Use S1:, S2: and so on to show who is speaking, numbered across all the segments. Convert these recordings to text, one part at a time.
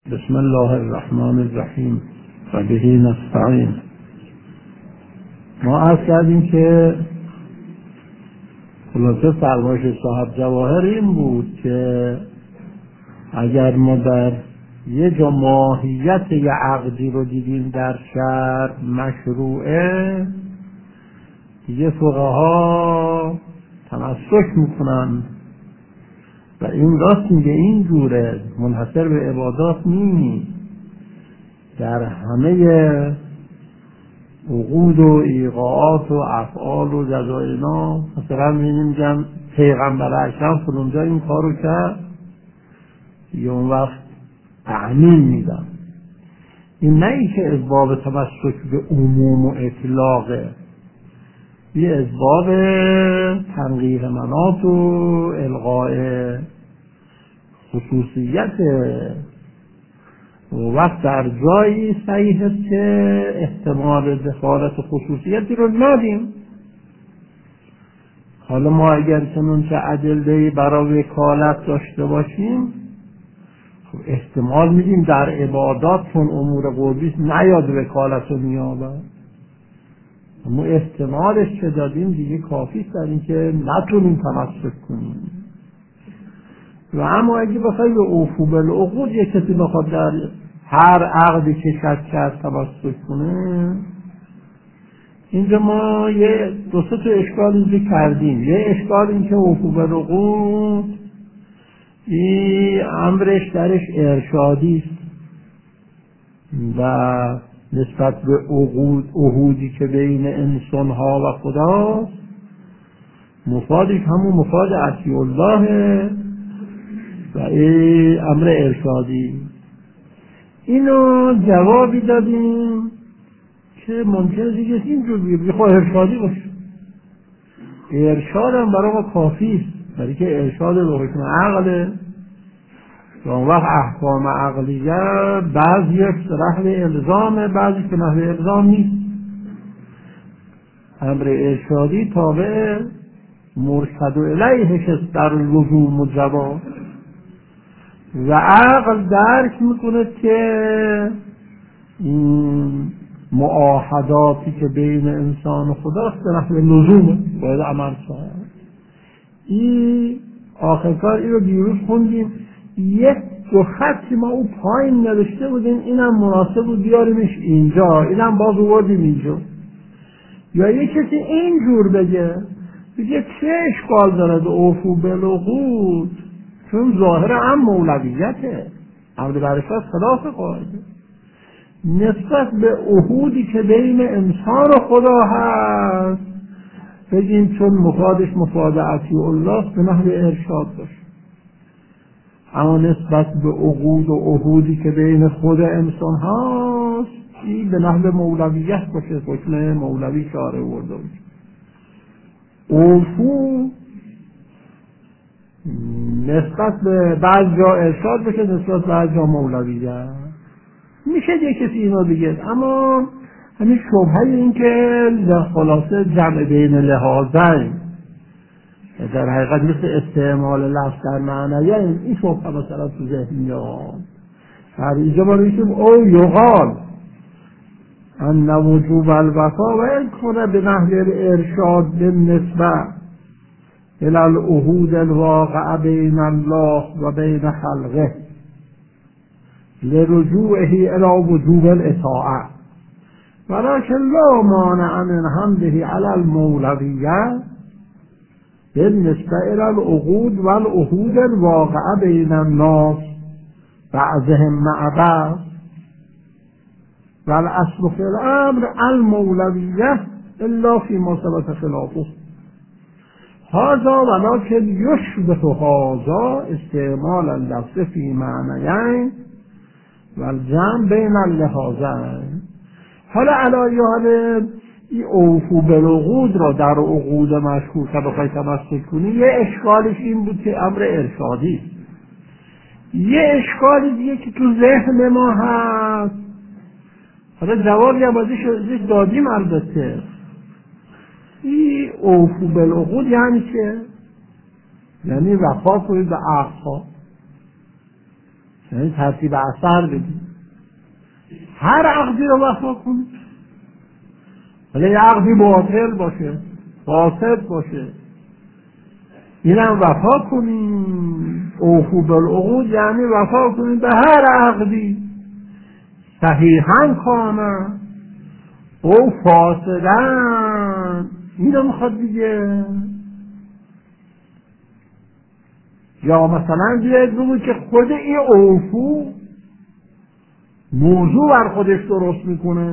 S1: بسم الله الرحمن الرحیم و به نستعین. ما عرض کردیم که خلاصه فرمایش صاحب جواهر این بود که اگر ما در یه جا ماهیت یه عقدی رو دیدیم در شرع مشروعه، دیگه فقها تمسک میکنن و این راست میگه این جوره، منحصر به عبادات نیست، در همه عقود و ایقاعات و افعال و جزاینا. مثلا میگن پیغمبر اکرم فلانجا این کارو کرد، دیگه اون وقت تعمیم میدن. این نه ای که اسباب تمسک به عموم و اطلاقه، یه اسباب تنقیح مناط و الغاء خصوصیت. و وقت در جایی صحیح است که احتمال دخالت خصوصیتی رو ندیم. حالا ما اگر چنون که ادله برای وکالت داشته باشیم، خب احتمال میدیم در عبادات چون امور قربی نیاد وکالت رو میابد. اما احتمالش که دادیم دیگه کافی است در این که نتونیم تمسک کنیم. و اما اگه بخوای به اوفو بالعقود یک کسی بخواد در هر عقدی که شک کرد تمسک کنه، اینجا ما یه دو سه تا اشکال اینجا کردیم. یه اشکال این که اوفو بالعقود این امرش درش ارشادی است و نسبت به عهودی که بین انسان ها و خداست، مفادش همون مفاد عطی الله و این امر ارشادی. اینو جوابی دادیم که ممکنه دیگه اینجور بگه خواهی ارشادی باشه. ارشاد هم برای ما کافی است، برای که ارشاد به حکم عقله و اون وقت احکام عقلیه بعضی نحو الزامه، بعضی که نحو الزام نیست. امر ارشادی تابع مرشد الیهش است در لزوم و جواب، و عقل درک میکنه که این معاهداتی که بین انسان و خداست به نحو لزومه، باید عمل کرد. این آخر کار این رو دیروز خوندیم، یک دو خطی ما او پایین نوشته بودیم، اینم مناسب بود بیاریمش اینجا، اینم باز آوردیم اینجا. یا یک کسی اینجور بگه چه اشکال داره به اوفو بالعقود، چون ظاهر هم مولویته، عمد برشت خلاف قاعده، نسبت به عهودی که بین انسان و خدا هست بگیم چون مفادش مفاد عطی الله به نحو ارشاد باشه. اما نسبت به عقود و عهودی که بین خود انسان هست این به نحو مولویت باشه، حکم مولوی شارع ورده باشه. اوفو نسبت به بعض جا ارشاد بشه، نسبت به بعض جا مولویت میشه یک کسی اینو بگه. اما همین شبهه این که خلاصه جمع بین لحاظین در حقیقت مثل استعمال لفظ در معنی، این شبهه مثلا تو ذهن میاد. در اینجا ما میشیم او یقال ان وجوب الوفا و این کنه به نحو ارشاد بالنسبه الى العهود الواقع بین الله و بین خلقه لرجوعه الى وجوب الاطاعه ولكن لا مانع من حمله على المولویه بالنسبه الى العقود والعهود الواقع بین الناس بعضهم مع بعض والاصل في الامر المولویه الا فيما ثبت خلافه. هذا ولكن يشبه هذا استعمال اللفظ في معنیین و الجمع بین اللحاظین. حالا علی حال این اوفو بالعقود را در عقود مشهور که بخوای تمسک کنی، یه اشکالش این بود که امر ارشادی. یه اشکالی دیگه که تو ذهن ما هست، حالا جوابی هم ازش دادیم البته، این اوفو بالعقود یعنی چه؟ یعنی وفا کنید به عهدها. یعنی ترتیب اثر بدید، هر عقدی رو وفا کنید، ولی یه عقدی باطل باشه، فاسد باشه، اینم وفا کنید. اوفوا بالعقود یعنی وفا کنید به هر عقدی، صحیحاً کامل او فاسدن، اینو میخواد دیگه. یا مثلا بیاید بگوید که خود این اوفو موضوع بر خودش درست میکنه،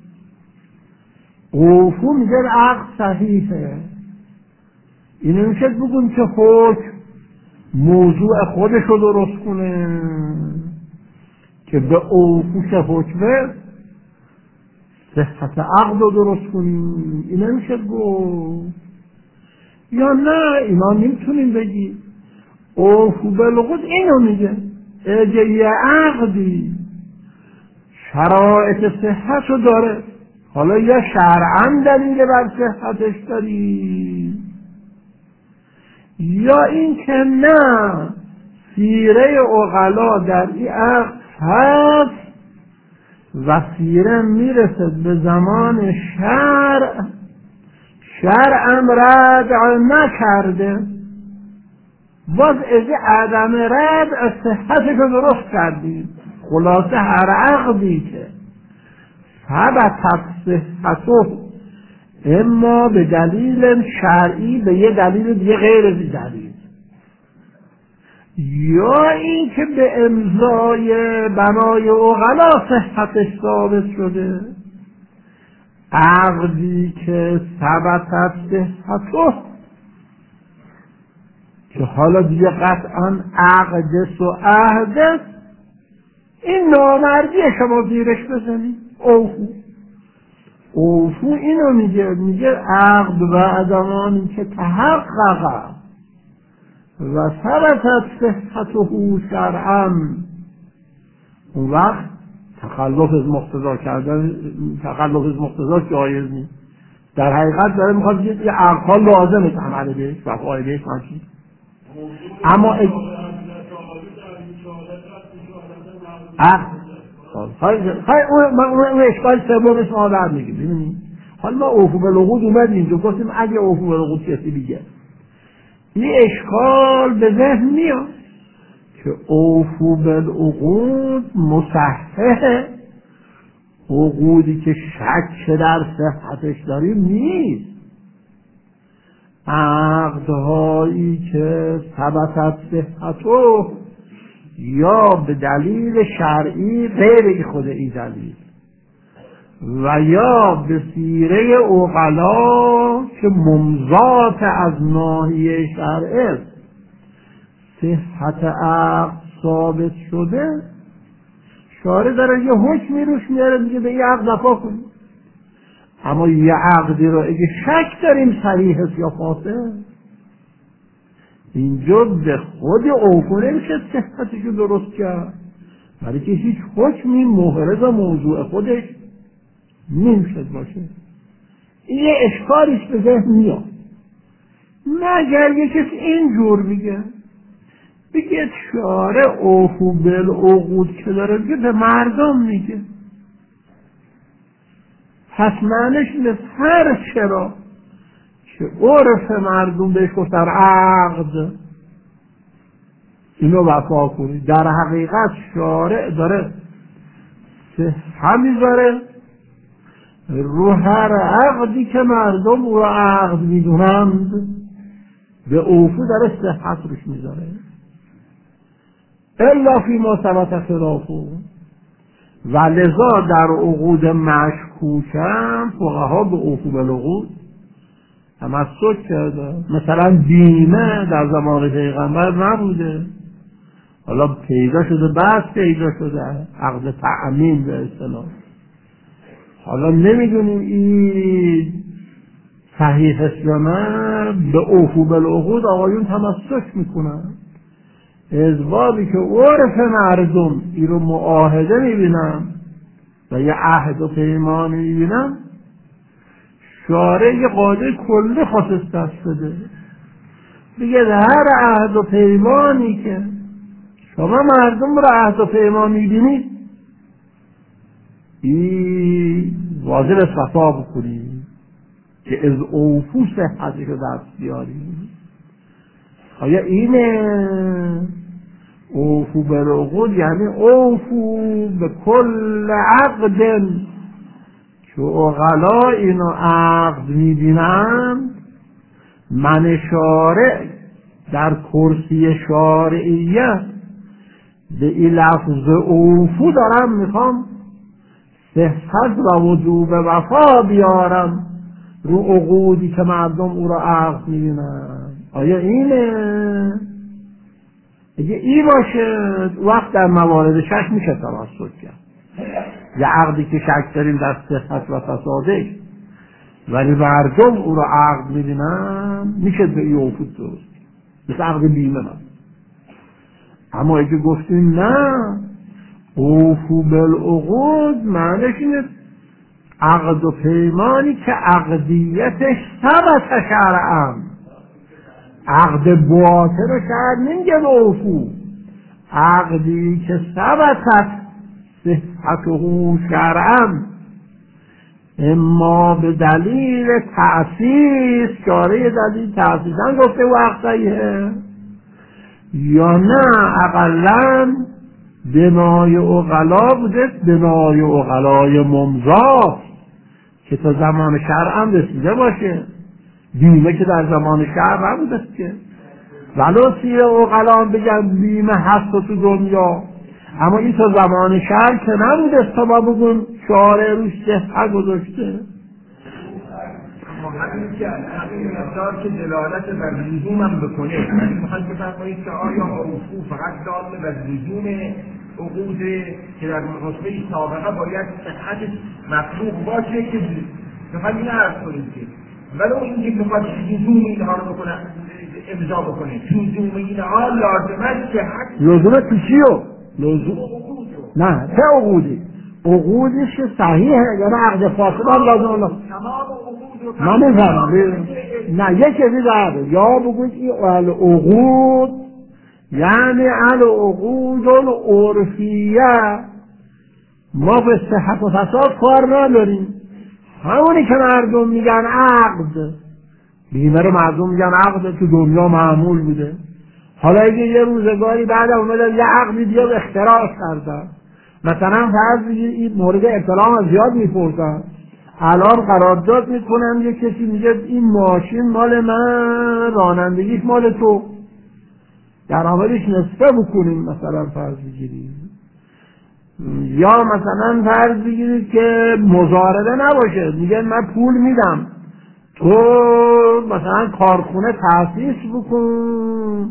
S1: اوفو میگه عقد صحیحه، اینو میشه بگوید که حکم موضوع خودش رو درست کنه که به اوفو که حکمه صحت عقد رو درست کنیم، این نمیشه گفت. یا نه اینا نمیتونیم بگیم اوفوا بالعقود اینو میگه اگه یه عقدی شرایط صحت رو داره، حالا یا شرعاً دلیل بر صحتش داری یا این که نه سیره عقلا در این عقد هست و سیره میرسد به زمان شرعم ردع نکرده، باز از عدم ردع صحتش رو درست کردیم. خلاصه هر عقدی که ثبتت صحته اما به دلیل شرعی به یه دلیل دیگه غیر دلیل، یا این که به امضای بنای عقلا صحتش ثابت شده، عقدی که ثبتت صحته که حالا دیگه قطعا عقدس و عهدس، این نامردی شما زیرش بزنید. اوفو اینو میگه عقد و زمانی که تحقق و ثبتت صحته شرعا، اون وقت تخلف از مقتضا جایز نیست. در حقیقت داره میخواد بگه یه عقدها لازمه عمل بهش و فایده بهش همچین. اما اون اشکال سومش ما در میگیم. ببینید حالا ما اوفوا بالعقود اومدیم اینجا گفتیم اگه اوفوا بالعقود کسی بگه، این اشکال به ذهن میاد که اوفوا بالعقود مصححه، عقودی که شک در صحتش داریم نیست، عقدهایی که ثبتت صحته یا به دلیل شرعی غیر خود این دلیل و یا به سیره عقلا که ممضات از ناحیه شرعه صحت عقد ثابت شده، شارع داره یه حکمی روش میاره میگه به این عقد وفا کنید. اما یه عقدی رو اگه شک داریم صحیح است یا فاسد، اینجا به خود اوفو نمیشه صحتشو درست کرد، برای که هیچ حکمی محرز موضوع خودش نمیشه باشه. این یه اشکالیش به ذهن میاد، مگر یه کسی اینجور بگه شارع اوفوا بالعقود که داره به مردم میگه، پس معنیش اینه هر چرا که عرف مردم بهش گفتن عقد اینو وفا کنید، در حقیقت شارع داره همیذاره رو هر عقدی که مردم او را عقد میدونند به اوفو داره صحت روش میذاره. الا فی ما ثبت خلافه، و لذا در عقود مشکوکم فقها به اوفوا بالعقود تمسک کرده. مثلا بیمه در زمان پیغمبر نبوده، حالا پیدا شده، بعد پیدا شده عقد تأمین به اصطلاح. حالا نمیدونیم این صحیح است یا نه، به اوفوا بالعقود آقایون تمسک میکنن از بابی که عرف مردم این رو معاهده میبینم و یه عهد و پیمانی میبینم، شارع یه قاعده کلی خاص دست بده، بگه هر عهد و پیمانی که شما مردم را عهد و پیمان میبینید، این واجب صفا بکنید که از اوفو صحتش رو دست بیارید. آیا اینه اوفو بالعقود؟ یعنی اوفو به کل عقد که اغلا اینو عقد میبینند، من شارع در کرسی شارعیت به این لفظ اوفو دارم میخوام صحت و وجوب وفا بیارم رو عقودی که مردم او را عقد میبینن. آیا اینه؟ اگه این باشه وقت در موارد شک میشه توسط کرد. یه عقدی که شک داریم در صحت و فسادش ولی مردم او را عقد میبینن میشه به این اوفو درست، مثل عقد بیمه من. اما اگه گفتیم نه اوفو بالعقود معنیش اینه عقد و پیمانی که عقدیتش ثبت شرعاً، عقد باطل رو شرع نمیگه اوفو، عقدی که ثبتت صحته شرعاً، اما به دلیل تأسیس، چاره دلیل تأسیسن گفته وقتیه، یا نه اقلاً بنای اغلا بوده، بنای اغلای ممضا که تا زمان شرع هم رسیده باشه. بیمه که در زمان شرع نبوده که ولو سیر اغلا بگن بیمه هست تو دنیا، اما این تا زمان شرع که نبوده تا ما بگون شارع روش صحت گذاشته.
S2: همین که همین مقدار که دلالت بر لزوم هم بکنه، یعنی میخواید بفرمایید که آیا اوفو فقط دال بر لزوم عقود که در رتبه سابقه باید صحت مطلوب باشه که میخواید این عرض کنید که ولو اینکه میخواید لزوم اینها رو بکنه امضا بکنه، لزوم اینها لازمه که حق
S1: لزومه تو چیو؟ لزوم نه چه عقودی؟ عقودش صحیحه یعنی عقد فاسد هم لازم الله من نفرم نه یک چیزی داره، یا بگوید این العقود یعنی العقود العرفیه ما به صحت و فساد کار نداریم، همونی که مردم میگن عقد، بیمه رو مردم میگن عقد تو دنیا معمول بوده. حالا اگه یه روزگاری بعد اومدن یه عقدی دیگه اختراع کردن، مثلا فرض بگیر این مورد اطلاع زیاد میپرسن، الان قرارداد میکنن یه کسی میگه این ماشین مال من، رانندگیش مال تو، درآمدش نصفه بکنیم مثلا فرض بگیریم، یا مثلا فرض بگیرید که مضاربه نباشه، میگه من پول میدم تو مثلا کارخونه تأسیس بکن،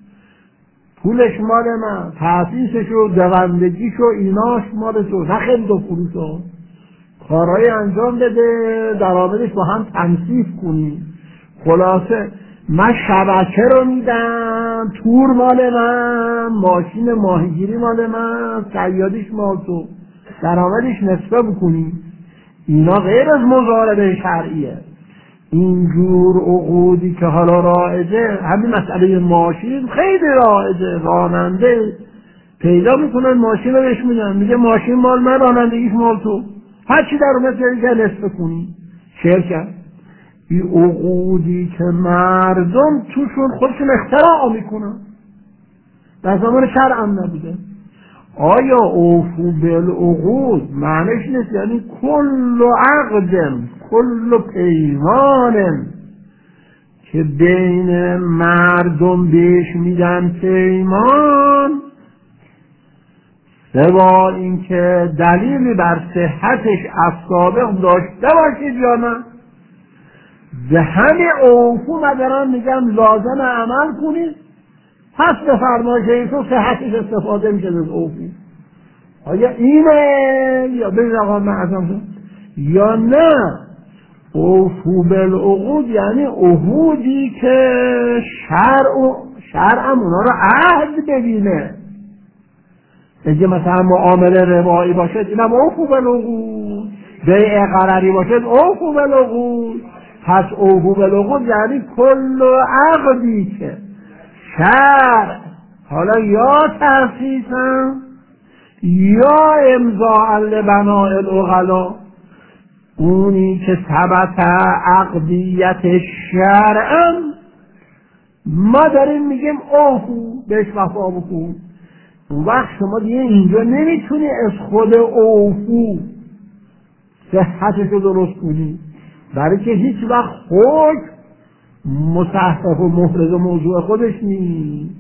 S1: پولش مال من، تأسیسش و دوندگیش و ایناش مال تو، نه خیلی دو فروشو کارهای انجام بده، درآمدش با هم تنصیف کنی. خلاصه من شبکه رو میدم، تور مال من، ماشین ماهیگیری مال من، صیادیش مال تو، درآمدش نصفه بکنی. اینا غیر از مضاربه شرعیه. اینجور عقودی که حالا رایجه، همین مسئله ماشین خیلی رایجه، راننده پیدا میکنن ماشین رو بهش میدن، میگه ماشین مال من، رانندگیش مال تو، هرچی در اومد جایی نصفه کنی. شرکت این عقودی که مردم توشون خودشون اختراع میکنن در زمان شرع هم نبوده. آیا اوفو بالعقود معنیش نیست یعنی کل عقد، کل پیمان که بین مردم بهش میدن پیمان، سوا اینکه دلیلی بر صحتش از سابق داشته باشید یا نه، به همین اوفو مدارم میگم لازم عمل کنید، پس به فرمایش ایشون صحتش استفاده میشه از اوفو. آیا اینه یا ببین آقا من ازم یا نه اوفو بالعقود یعنی عهودی که شرع اونا رو عهد ببینه. اگه مثلا معامله روایی باشد اینم اوفو بالعقود، بیع قراری باشد اوفو بالعقود. پس اوفو بالعقود یعنی کل عقدی که شرع حالا یا تأسیسا یا امضاء لبناء العقلا، اونی که ثبت عقدیت شرعا ما داریم میگیم اوفو بهش وفا بکن. اون وقت شما دیگه اینجا نمیتونی از خود اوفو صحتش رو درست کنی، برای که هیچ وقت خود مصحف و محرز و موضوع خودش نیست.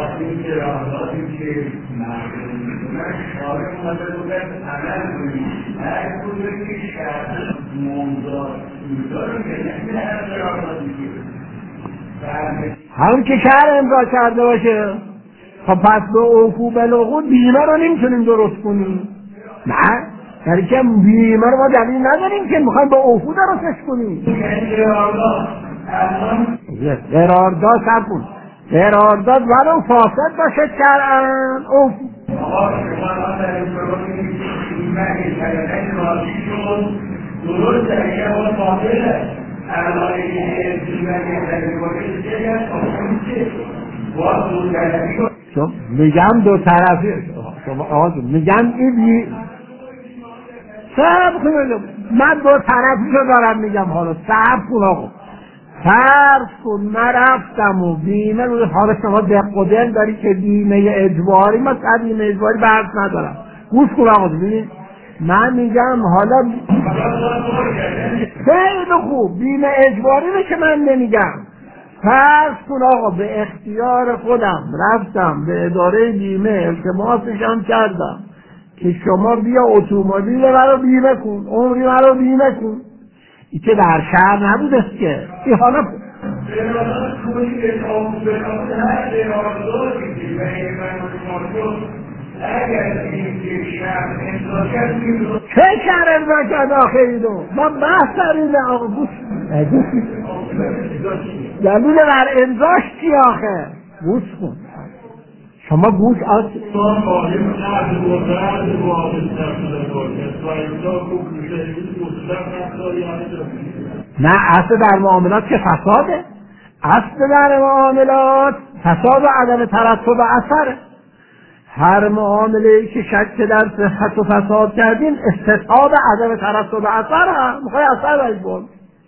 S1: هم که شهر امضا کرده باشه، خب پس به اوفو بالعقود بیمه رو نمیتونیم درست کنیم. نه، یعنی که بیمه رو ما دلیل نداریم که میخوایم با اوفو درستش کنیم. قرارداد سرکن، قرارداد ولو فاسد باشه شرعاً اوفو.
S2: درست دقیقه اون فاضله علایه
S1: میگم دو طرفی میگم این صبر کن، من دو طرفی رو دارم میگم. حالا صبر کن آقا، فرض کن من رفتم و بیمه روی، حالا شما دق و دل داری که بیمه اجباری، من سر بیمه اجباری بحث ندارم، گوش کن آقا. ببینید من میگم حالا خیلی خوب بیمه اجباری رو که من نمیگم، فرض کن آقا به اختیار خودم رفتم به اداره بیمه التماسشم کردم که شما بیا اتومبیل رو بیمه کن، عمری رو بیمه کن. این که در شهر نبوده که این حالا چه شهر امضا کرد آخری دو؟ من بحث داریم آقا گوش دلیل بر امضاش چی آخه؟ گوش کن شما گوش نه، اصل در معاملات که فساده، اصل در معاملات فساد و عدم ترتب اثره. هر معامله که شک در صحت و فساد کردین استصحاب عدم ترتب اثر هم میخوای اثر باید بود.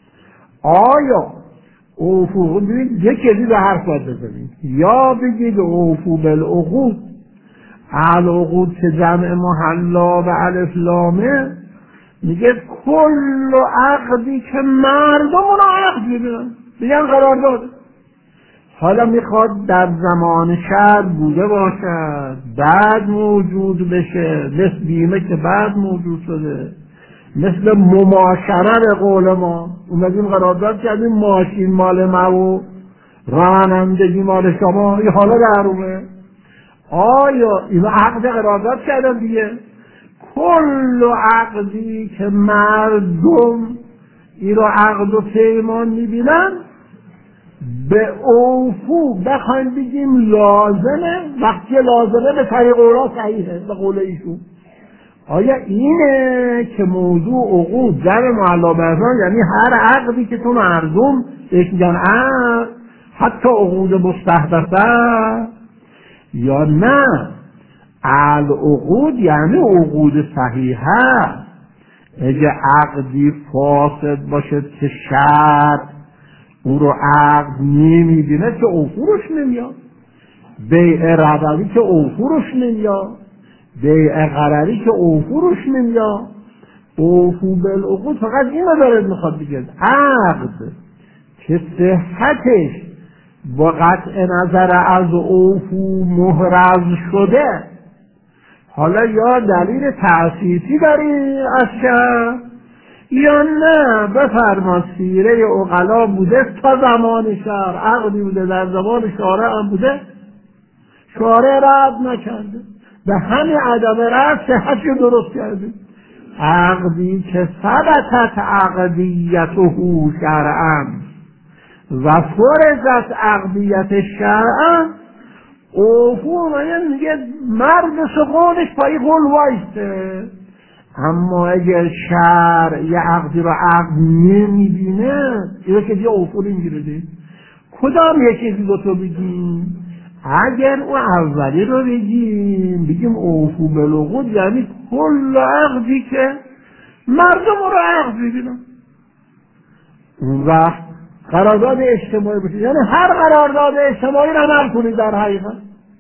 S1: آیا اوفو ببینید یک چیزی به حرف باید بزنید، یا بگید اوفو بالعقود، العقود که جمع محلا و الف لامه، میگه کل عقدی که مردم اونو عقد میدونن میگن قرارداد. حالا میخواد در زمان شرع بوده باشد بعد موجود بشه، مثل بیمه که بعد موجود شده، مثل مماشره به قول ما اومدیم قرارداد کردیم ماشین مال ما و رانندگی مال شما، این حالا در اومه. آیا این عقد قرارداد کردن دیگه؟ کل عقدی که مردم این رو عقد و پیمان میبینن به اوفو بخوایم بگیم لازمه، وقتی لازمه به طریق اورا صحیحه به قول ایشون. آیا اینه که موضوع عقود جمع معلا به اثر، یعنی هر عقدی که تو مردم میگن عقد حتی عقود مستحدثه، یا نه العقود یعنی عقود صحیحه؟ اگه عقدی فاسد باشه که شرع اون رو عقد نمیبینه که اوفورش نمیاد، بیع ربوی که اوفورش نمیاد، بیع قراری که اوفورش نمیاد. اوفو بالعقود فقط اینو داره میخواد بگه، عقد که صحتش با قطع نظر از اوفو محرز شده، حالا یا دلیل تأسیسی داری از شرع یا نه بفرما سیره عقلا بوده تا زمان شرع، عقدی بوده در زمان شارع هم بوده، شارع رد نکرده، به همین عدم رد صحتش رو درست کرده. عقدی که ثبتت عقدیته شرعا و فرضت عقدیت شرعا، اوفو میگه مرد سقونش پای قول وایسته. اما اگر شرع یه عقدی رو عقد نمیبینه اینو که دیگه اوفو نمیگیره. کدام یکی دو تو بگیم؟ اگر اون اولی رو بگیم اوفو بالعقود، یعنی کل عقدی که مردم رو عقد بگیرن. اون وقت قرارداد اجتماعی بشه، یعنی هر قرارداد اجتماعی رو عمل کنید در حقیقت.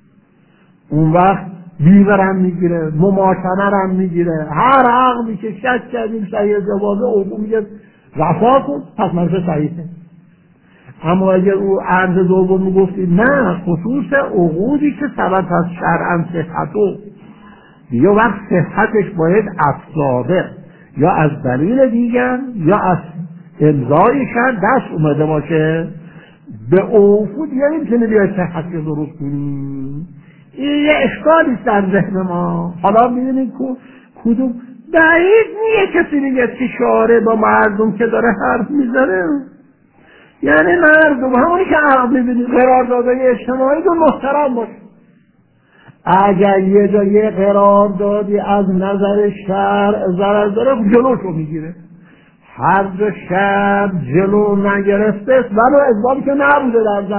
S1: اون وقت بیمه هم میگیره، مماکنه هم میگیره، هر عقدی که شک کردیم صحیح جوازه اوفو میگه وفا کن، پس مرسه صحیحه. اما اگر او عرض دوم میگفتید نه، خصوص عقودی که ثبت از شرعاً صحتو، یا وقت صحتش باید افزاده یا از دلیل دیگر یا از امضای شرع دست اومده باشه، به اوفو دیگه نمیتونه بیاید صحت رو درست کنی. این یه اشکالی در ذهن ما. حالا میبینید کدوم بعید نیه کسی دیگه تشاره با مردم که داره حرف میزنه، یعنی مردم همونی که عقد میبینید قراردادهای اجتماعی دون محترم باشه. اگر یه جا یه قراردادی از نظر شرع ضرر داره جلوشو میگیره. هر جا شرع جلو نگرفته ولو اثباتی که نبوده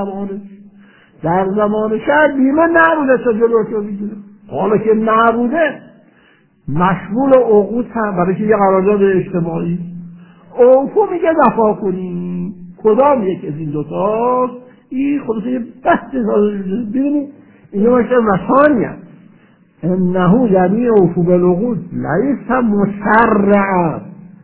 S1: در زمان شرع بیمه نبوده تا جلوشو میگیره. حالا که نبوده مشمول عقود هم برای که یه قرارداد اجتماعی اوفو میگه وفا کنی. کدام یک از این دوتاست؟ این خلاصه یه بحث ببینید اینجا باشه وثانی هست. انه یعنی اوفو بالعقود لیس مشرعا،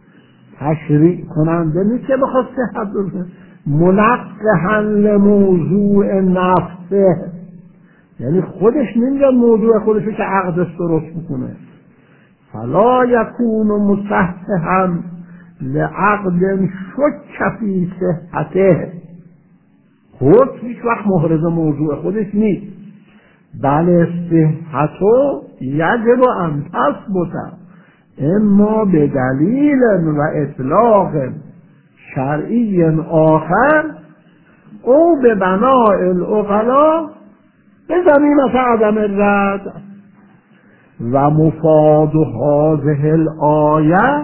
S1: تشریع کننده نیست که بخواد صحت برسه، منقحا لموضوع نفسه، یعنی خودش نمیاد موضوع خودشو که عقدش درست میکنه. فلا یکون مصححا لعقد شک فی صحته، خود هیچ وقت محرز موضوع خودش نیست. بل صحتو یجب ان تثبت اما به دلیل و اطلاق شرعی آخر او به بناء العقلا به ضمینة عدم الرد. و مفاد هذه الآیه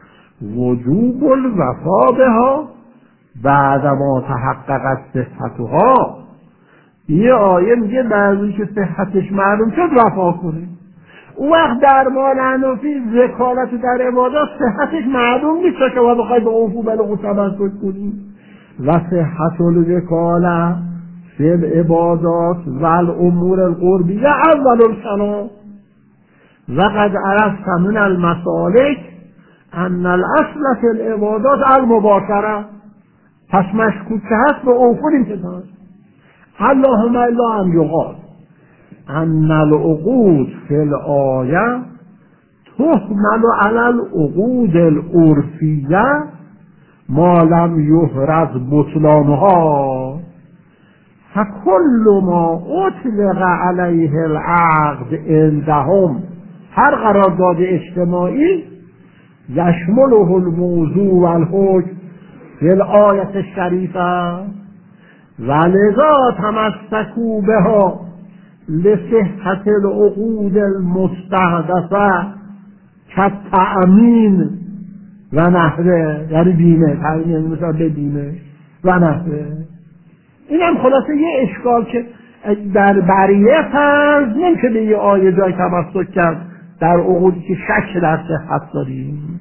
S1: وجوب الوفا بها بعد ما تحققت صحتها. یه آیه میگه بعضی که صحتش معلوم شد وفا کنه. اون وقت درمان حنفی وکالت در عبادات صحتش معلوم نیست که شما بخوای به اوفو بالعقود تمسک کنی. و صحت الوکاله فی العبادات و الامور القربیه اول الکلام. و قد عرفت من المسالک ان الاصل فی العبادات المباشره، پس مشکوک که هست به اوفو انتظار. اللهم الا ان یقال ان العقود فی الآیه تحمل علی العقود العرفیه ما لم یحرز بطلانها، فکل ما اطلق علیه العقد عندهم، هر قرارداد اجتماعی یشمله الموضوع و الحکم فی الآیه الشریفه ولذا تمسکوا بها لصحت العقود المستحدثه كالتأمین و نحوه، یعنی بیمه، تأمین مثلا به بیمه و نحوه. این هم خلاصه یه اشکال که در بریه فرض نمیشه به یه آیه جای تمسک کرد در عقودی که شک در صحت داریم.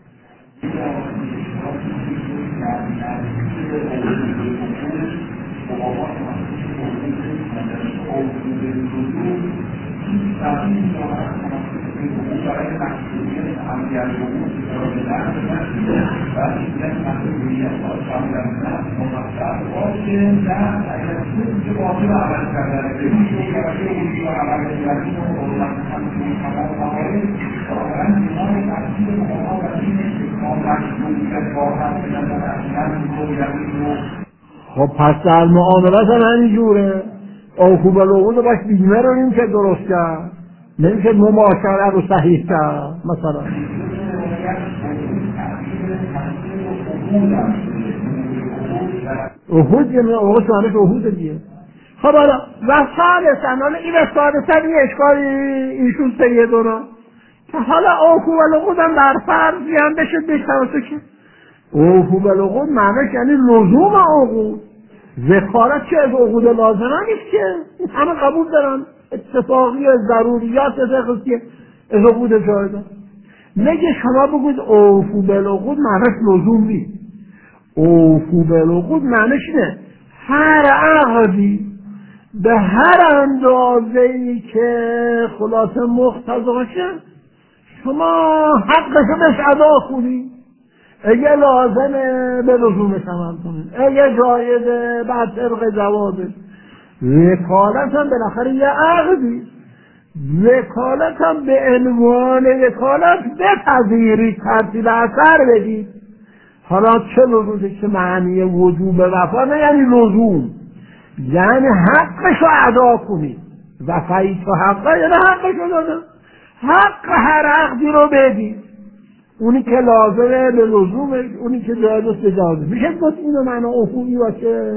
S1: خب پس در معاملات هم همینجوره. اوفو بالعقود باش بیمه رو نمیشه درست کرد، نمیشه مماشره رو صحیح کرد. مثلا احود یه اوقات شانش احود دیگه. خب حالا و ثالثاً، حالا این ثالثاً یه اشکالی ایشون سیدونا که حالا اوفو بالعقود هم در فرضی هم بشه بشتوسته که اوفو بالعقود معنیش یعنی لزوم عقود، وکالت که از عقود لازمه نیست که همه قبول دارن، اتفاقی ضروریات فقهی از عقود جایزه. نگه شما بگوید اوفو بالعقود معنیش لزوم نیست. اوفو بالعقود معنیش نه هر عقدی به هر اندازه‌ای که خلاصه مقتضاشه شما حقشو بهش ادا کنید. اگه لازمه به لزومش عمل کنید، اگه جایزه بعد طبق جوازه. وکالت هم بالاخره یه عقدی، وکالت هم به عنوان وکالت بپذیرید، ترتیب اثر بدید. حالا چه لزومه که معنی وجوب وفا نه یعنی لزوم، یعنی حقشو ادا کنید. وفایی تو حقه یعنی حقشو دادن، حق هر عقدی رو بدید، اونی که لازمه به لزومه، اونی که جایزه به جایزه. میشه گفت اینو معنی افوی باشه.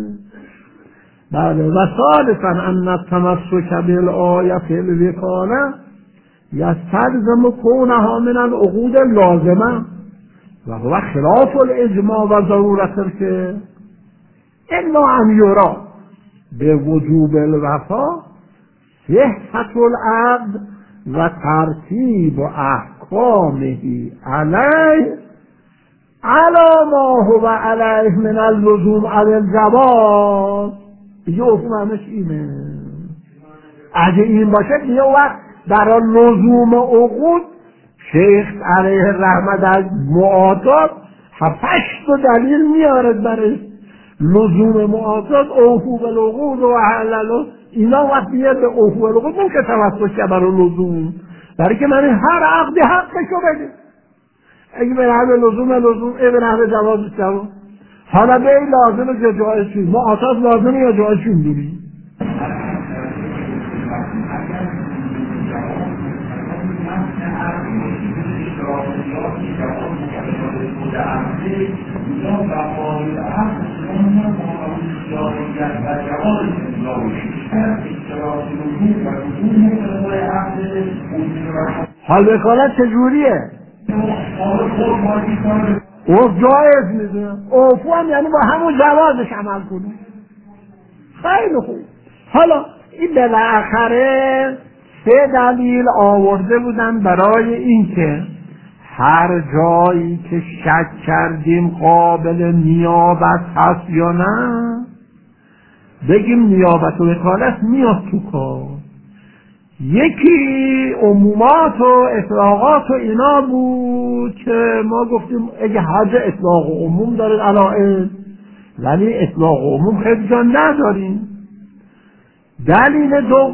S1: بله. و ثالثا ان التمسک بالآیة الوکاله یستلزم کونها من العقود اللازمه و هو خلاف الاجماع و ضرورت که الا ان یرا به وجوب الوفا صحت العقد و ترتیب و احکامه علیه علی ما هو علیه من اللزوم علی الجواز. دیگه معنیش اینه. اگه این باشه دیگه وقت برای لزوم عقود شیخ علیه الرحمت از معاطات 7-8 دلیل میاره برای لزوم معاطات. اوفو بالعقود و حللو اینا وقت بیاد به اوفو بالعقود نمیشه توسط که برای لزوم، برای که من هر عقدی حقشو بده. اگه به نحو لزوم به نحو جواز. حالا به این لازمه یا جایزشون، معاطات لازمه یا جایزشون دونی. حال وکالت چجوریه؟ اوف جایز میدونه. اوفو هم یعنی با همون جوازش عمل کنه. خیلی خوب. حالا این بالاخره 3 دلیل آورده بودن برای اینکه هر جایی که شک کردیم قابل نیابت هست یا نه بگیم نیابت و وکالت میاد تو کار. یکی عمومات و اطلاقات و اینا بود که ما گفتیم اگه حج اطلاق و عموم داره علائم، ولی اطلاق و عموم خیلی جا نداریم. دلیل دو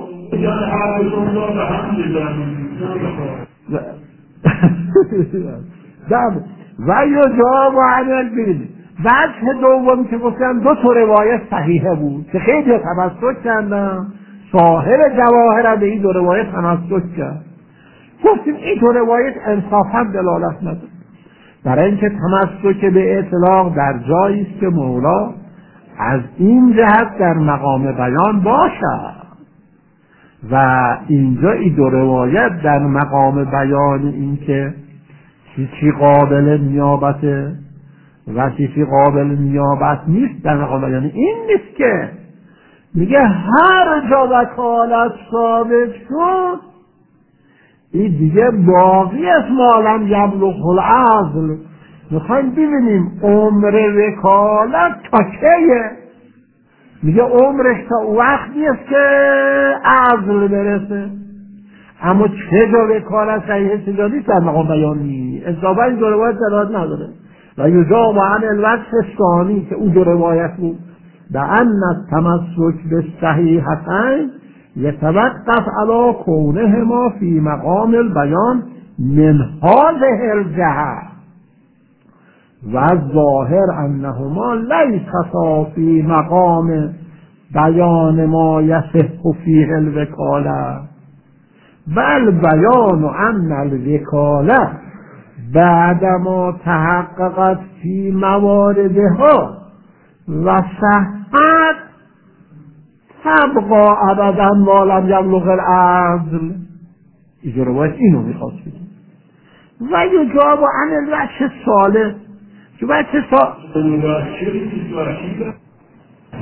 S1: و یا جواب و عمل بینید. وجه دومی که گفتم 2 تا روایت صحیحه بود که خیلی تمسک کردن، صاحب جواهر به این 2 روایت تمسک کرد. گفتیم این 2 روایت انصافا دلالت نداره، برای اینکه تمسک به اطلاق در جایی است که مولا از این جهت در مقام بیان باشد و اینجا این 2 روایت در مقام بیان این که چی قابل نیابته و چی قابل نیابت نیست در مقام بیان این نیست که میگه هر جا وکالت ثابت شد این دیگه باقی است مالم یبلغ العقل. میخوایم ببینیم عمر وکالت تا کیه. میگه عمرش تا وقتی است که عقل برسه. اما چه جا وکالت صحیح چه در مقام بیان نیست. اضافه این 2 روایت دلالت نداره. و یجاب عن الوجه الثانی که اون 2 روایت بود بأن التمسک بالصحیحتین یتوقف علی کونهما فی مقام البیان من هذه الجهة و الظاهر انهما لیستا فی مقام بیان ما یصح فیه الوکاله بل بیان ان الوکاله بعدما تحققت فی مواردها و صحت تبقى ابدا ما لم یبلغ العقل. اینجا روایت اینو میخواست بگیم. و یجاب عن الوجه الثالث که وجه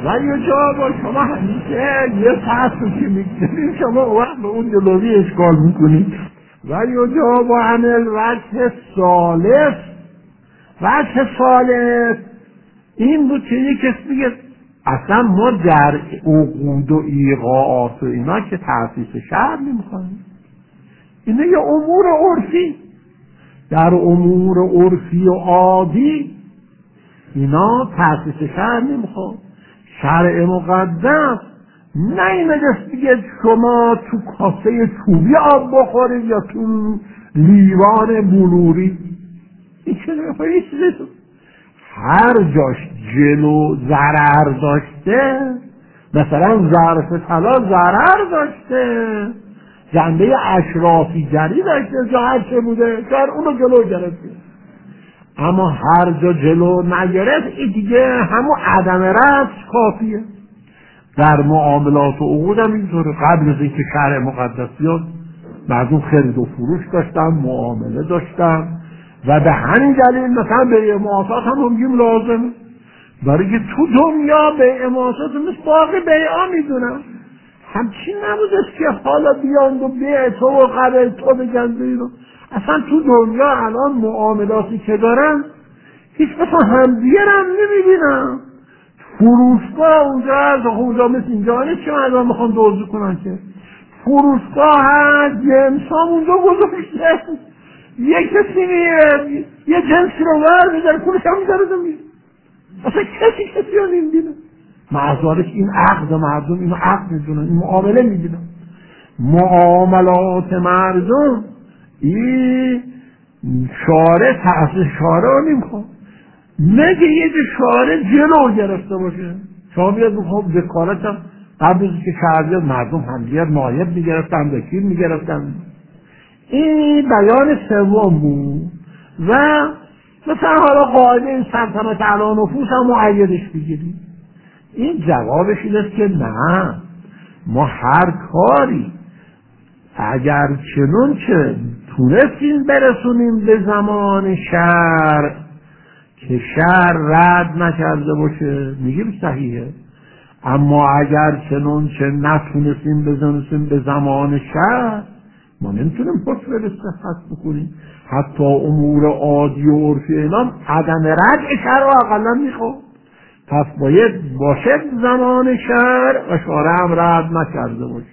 S1: و یه جا با شما همیشه یه فصل که میکنید شما وقت به اون جلوی اشکال میکنید. و یه جا با عمل وجه ثالث، وجه ثالث این بود که یک کسی دیگه اصلا ما در عقود و ایقاعات و اینا که تأسیس شهر نمیخواهیم، اینه یه امور عرفی، در امور عرفی و عادی اینا تأسیس شهر نمیخواد. شرع مقدس نه اینه دیگه شما تو کاسه چوبی آب بخورید یا تو لیوان بلوری، این چه نفعی چیزه. هر جاش جلو ضرر داشته، مثلا ظرف طلا ضرر داشته، جنبه اشرافیگری داشته، جا هر چه بوده شاید اونو جلو گرفته، اما هر جا جلو نگرفت این دیگه همون عدم رفت کافیه. در معاملات و عقود هم اینطوره. قبل از اینکه شرع مقدس بیاد مردم خرید و فروش داشتن، معامله داشتن و به همین دلیل مثلا بیع معاصات هم میگیم لازمه، برای که تو دنیا بیع معاصات مثل باقی بیعا میدونن همچین نبودست که حالا بیاند و بیع تو و قبل تو بگن بیرون. اصلا تو دنیا الان معاملاتی که دارن هیچ مثلا همدیگر هم نمیبینن. فروشگاه اونجا هست، اونجا مثل اینجا نیست که مردم میخوان دوزی کنن، که فروشگاه هست جنسام اونجا گذاشته، یک کسی میره یه جنسی رو ور میداره پولش هم میداره و میره، اصلا کسی رو نمیدینه. معذارش این عقد مردم اینو عقد میدونن، این معامله میدونن. معاملات مردم این شارع تأسیس شارع رو نمیخواد، مگه یه شارع جلو گرفته باشه. شما بیاد بخواب وکالت هم قبل از که شهر بیاد مردم همدیگر نایب میگرفتن، وکیل میگرفتن. این بیان سوم بود. و مثلا حالا قاعده این سلطنت علی نفوس هم معیدش بگیریم. این جوابش این است که نه، ما هر کاری اگر چنون که تونستیم برسونیم به زمان شرع که شرع رد نکرده باشه میگیم صحیحه، اما اگر چنون که نتونستیم برسونیم به زمان شرع ما نمیتونیم حکم صحت بکنیم. حتی امور عادی و عرفی اعلام عدم رد شرع اقلا میخواد، پس باید باشد زمان شرع و شارع هم رد نکرده باشه.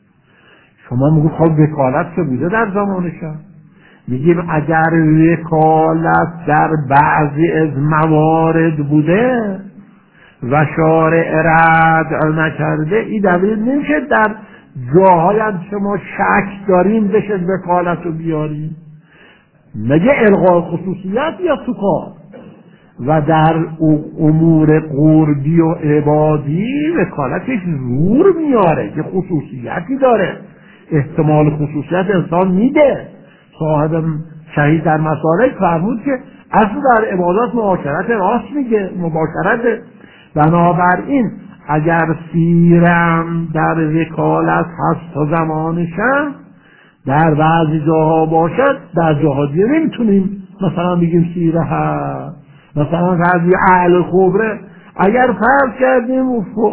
S1: شما میگو خب وکالت که بوده در زمان شرع، میگیم اگر وکالت در بعضی از موارد بوده و شارع رد نکرده، این دلیل نمیشه در جاهای شما شک داریم بشه وکالت رو بیاریم. مگه الغاء خصوصیت یا تو کار. و در امور قربی و عبادی وکالتش زور میاره که خصوصیتی داره، احتمال خصوصیت انسان میده. صاحب شهید در مسالک فرمود که اصل در عبادات معاشرت راست میگه، مباشرت. بنابراین اگر سیرم در وکالت هست تا زمانشم، در بعضی جاها باشد در جاها دیگه نمیتونیم مثلا بگیم سیره هست. مثلا قضیه اهل خبره اگر فرض کردیم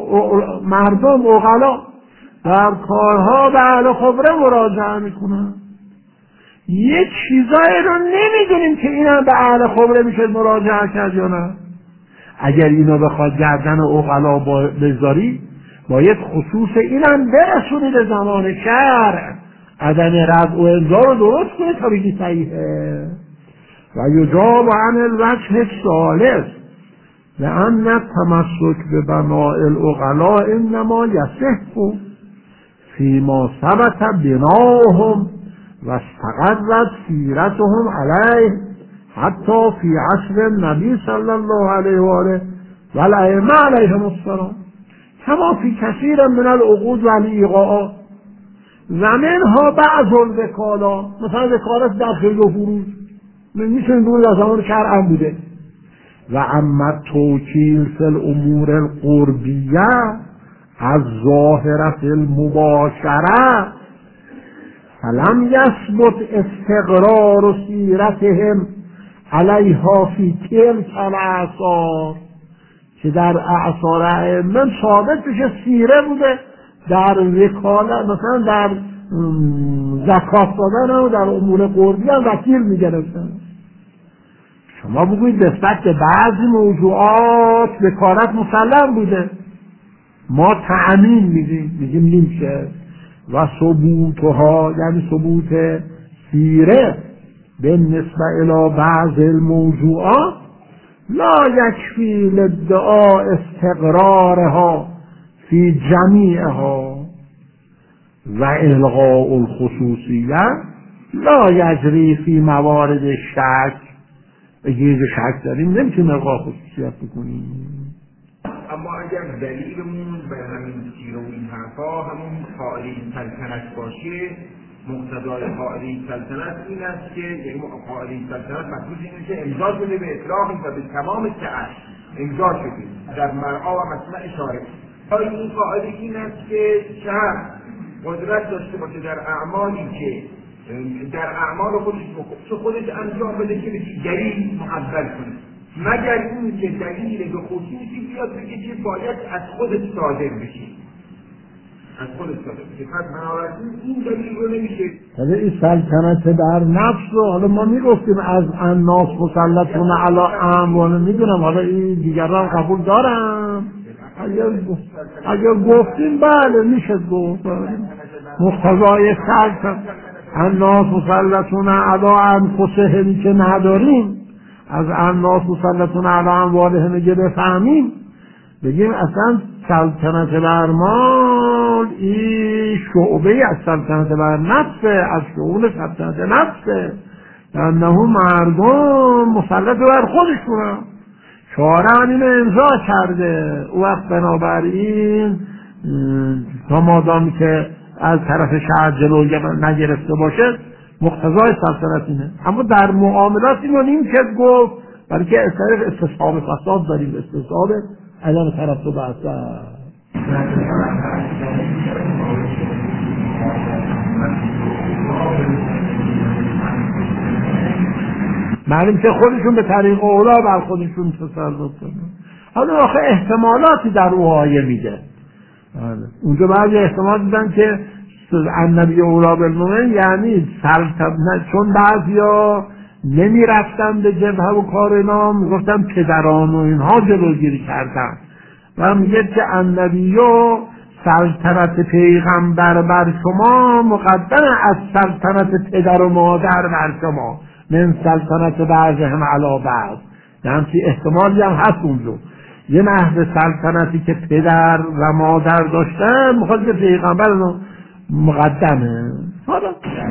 S1: مردم عقلا در کارها به اهل خبره مراجعه میکنن، یک چیزایی رو نمیدونیم که اینا به اهل خبره میشه مراجعه کرد یا نه. اگر اینو بخواد گردن عقلا بذاری باید خصوص اینم برسونی به زمان شرع، عدم رد و انذار رو درست کنی تا بگی صحیحه. و یجاب عن الوجه الثالث لأن التمسک ببناء العقلاء انما یصح فيما ثبت بناهم و استقرت سیرتهم علیه حتی فی عصر النبی صلی الله علیه و آله و الائمه علیهم السلام کما فی کثیر من العقود و الایقاعات و منها بعض الوکالا، مثلا وکالت در خرید و فروش میشه دور در زمان شرع بوده. و اما توکیل فی الامور القربیه از ظاهرت المباشره فلم یثبت استقرار سیرتهم علیها فی تلک الاثار که در اعصار ائمه ثابت بشه سیره بوده، در وکالت مثلا در زکات دادن و در امور قربی هم وکیل میگرفتن. شما بگویید نسبت به بعضی موضوعات وکالت مسلم بوده، ما تأمین میگیم نمیشه. و ثبوتها یعنی ثبوت سیره به نسبت الی بعض الموضوعات لا یکفی لادعا استقرارها فی جمیعها و الغاء الخصوصیه لا یجری فی موارد شک. اگه شک داریم نمیتونیم الغاء خصوصیت بکنیم.
S2: اما اگر دلیلمون به همین سیره و این حرفا همون قاعده سلطنت باشه، مقتضای قاعده سلطنت این است که یعنی قاعده سلطنت مطلوب اینه که امضا شده به اطلاق و به تمام سعت امضا شده در مرعا و مسمع اشاره. این قاعده این است که شهر قدرت داشته باشه در اعمالی که در اعمال خودش انجام بده که به دیگری محول کنه، مگر این که دلیل به خصوصی بیاد بگه که باید از خودت صادر بشه، از خودت صادر بشه. پس بنابراین این دلیل رو نمیشه.
S1: حالا این سلطنت در نفس رو حالا ما میگفتیم از الناس مسلطون علی اموال، میدونم حالا این دیگران قبول دارن، اگر گفتیم بله میشه گفت مقتضای سلطنت الناس مسلطون علی انفسهم که نداریم، از الناس مسلطون علی اموالهم اگه بفهمیم بگیم اصلا سلطنت بر مال این شعبه از سلطنت بر نفسه، از شعون سلطنت نفسه، انه مردم مسلط بر خودشونم. شارع اینو امضا کرده، او وقت بنابراین تا مادامی که از طرف شهر جلو نگرفته باشه مقتضای سلطنت اینه. اما در معاملات اینو نمیشه گفت، بلکه از طریق استصحاب فساد داریم، استصحاب عدم ترتب اثر. معلوم که خودشون به طریق اولا بر خودشون تسلط کنن. حالا آخه احتمالاتی در اوهایه میده. اونجا بعضی احتمال دیدن که النبی اولا بالمؤمنین یعنی سلطنت، چون بعضیا نمی رفتن به جبهه و کار اینا، میگفتن پدران و اینها جلوگیری کردن و میگه که النبی و سلطنت پیغمبر بر شما مقدم از سلطنت پدر و مادر بر شما، من سلطنت بعضهم علی بعض. یعنی احتمالی هم هست اونجا یه نحو سلطنتی که پدر و مادر داشتن مخاطب پیغمبر مقدمه. حالا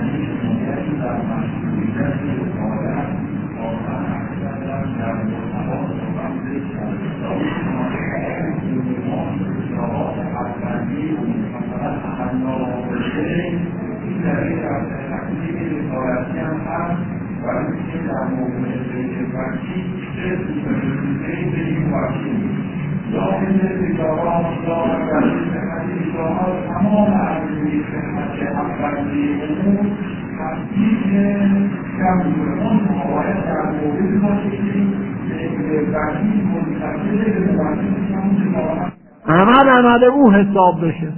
S1: عمل او حساب بشه.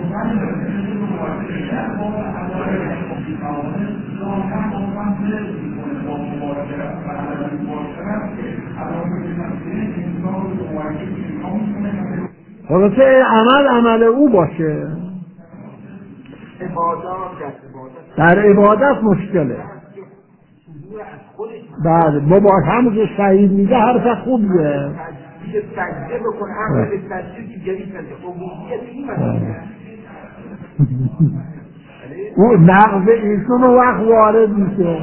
S1: خلاصه عمل او باشه. در عبادت مشکله. بعد بابا همون که شهید میگه حرف خوبیه.
S2: سجده بکن، عمل سجده دیگری سجده عبودیت
S1: او نقض ایشون وقت وارد میشه.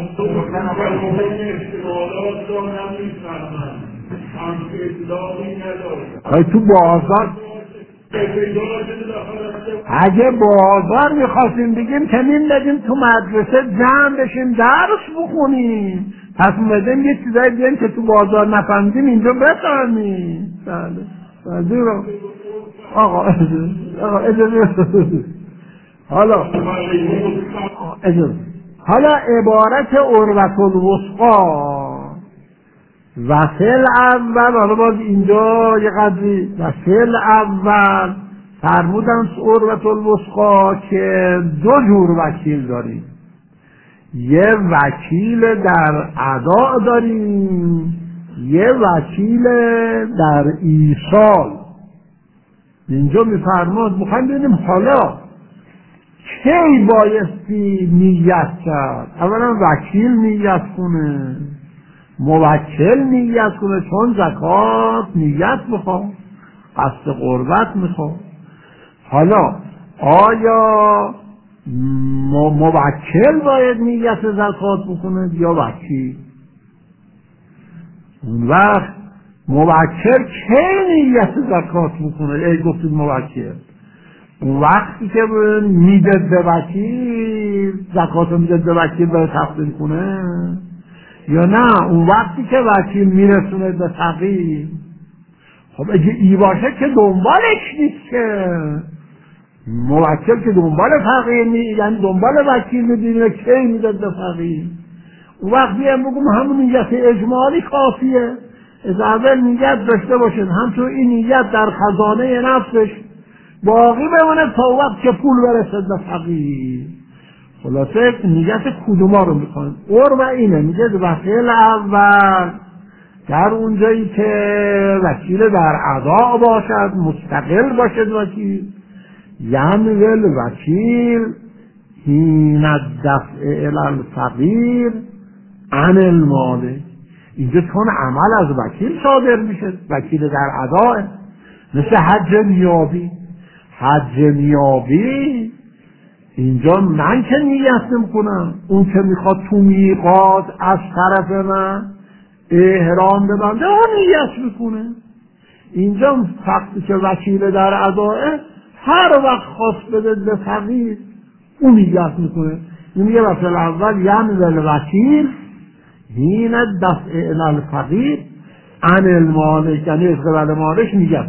S1: تو بازار اگه بازار میخواستیم بگیم که میمدیم تو مدرسه جمع بشیم درس بخونیم، پس میمدیم یه چیزایی بگیم که تو بازار نفهمیدیم اینجا بفهمیم. بله آقا اجازه حالا عبارت عروة الوثقی و فعل اول، حالا باز اینجا یه قدری، و فعل اول فرمودن عروة الوثقی که دو جور وکیل داریم، یه وکیل در اداء داریم، یه وکیل در ایصال. اینجا میفرماد میخوایم ببینیم حالا کی بایستی نیت کرد. اولا وکیل نیت کنه، موکل نیت کنه، چون زکات نیت میخواد، قصد قربت میخواد. حالا آیا موکل باید نیت زکات بکنه یا وکیل؟ اون وقت موکل کی نیت زکات بکنه؟ ای گفتید موکل، اون وقتی که میده به وکیل، زکات رو میده به وکیل باید تقدیم کنه، یا نه اون وقتی که وکیل میرسونه به فقیر؟ خب اگه ای باشه که دنبالش نیست، که موکل که دنبال فقیر نیست، یعنی دنبال وکیل میدونه کی میده به فقیر. اون وقت بیایم بگم همون نیت اجمالی کافیه، از اول نیت داشته باشید، همچون این نیت در خزانه نفسش باقی بمونه تا وقت که پول برسد به فقیر. خلاصه نیت کدوما رو میخوایم؟ و اینه میگه وکیل اول در اونجایی که وکیل در اداء باشد، مستقل باشد وکیل، یعنی وکیل حین الدفع الی الفقیر عن المالک. اینجا چون عمل از وکیل صادر میشه، وکیل در اداء، مثل حج نیابی. حج نیابی اینجا من که نیت نمی‌کنم، اون که میخواد تو میقات از طرف من احرام ببنده اون نیت میکنه. اینجا وقتی که وکیل در اداء هر وقت خواست بده به فقیر اون نیت میکنه. این میگه وکیل اول یعنی الوکیل حین الدفع الی الفقیر عن المالک، یعنی از قبل مالک نیت.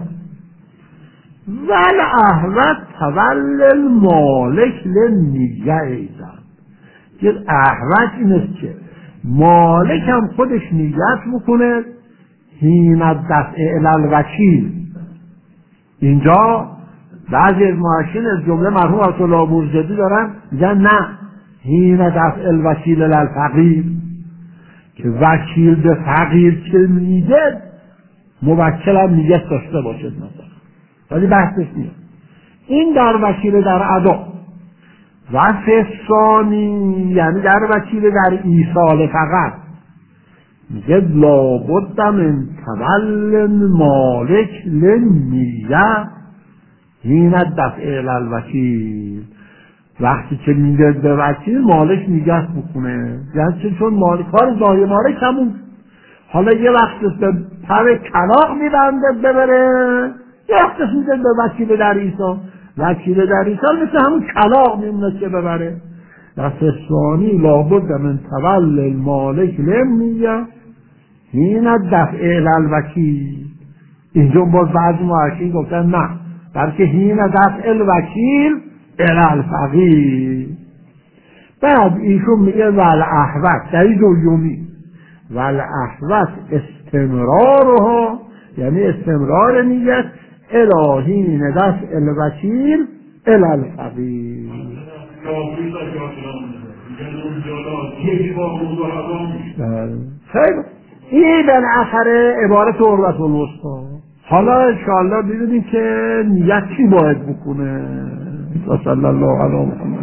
S1: والاحوط تول المالک للنیه ایضا. یه احوط این است که مالک هم خودش نیت میکنه حین الدفع الی الوکیل. اینجا بعضی از محققین از جمله مرحوم آیت‌الله بورجردی دارن میگن نه، حین دفع الوکیل الی الفقیر، که وکیل به فقیر که میده موکل هم نیت داشته باشد مثلا، ولی بحثش نیست. این در وکیل در ادا. و ثانی یعنی در وکیل در ایصال فقط، میگه لابد من تول مالک للنیه حین الدفع الی الوکیل. وقتی که میده به وکیل مالک نیت بکنه، یعنی چون مالک کار ظاهر مالک همون، حالا یه وقت به پر کلاغ میبنده ببره، یه وقت میده به وکیل در ایصال. وکیل در ایصال مثل همون کلاغ میمونه که ببره. و ثانی لابد من تول المالک للنیه حین الدفع الی الوکیل. اینجا باز بعضی محققین گفتن نه، بلکه حین دفع الوکیل الی الفقیر. بعد ایشون میگه والاحوط در دومی، والاحوط استمرارها، یعنی استمرار نیت الی حین دفع الوکیل الی الفقیر. خیلی این بالاخره عبارت عروة الوثقی. حالا انشاءالله ببینیم که نیت چی باید بکنه. صلی الله علیه و سلم.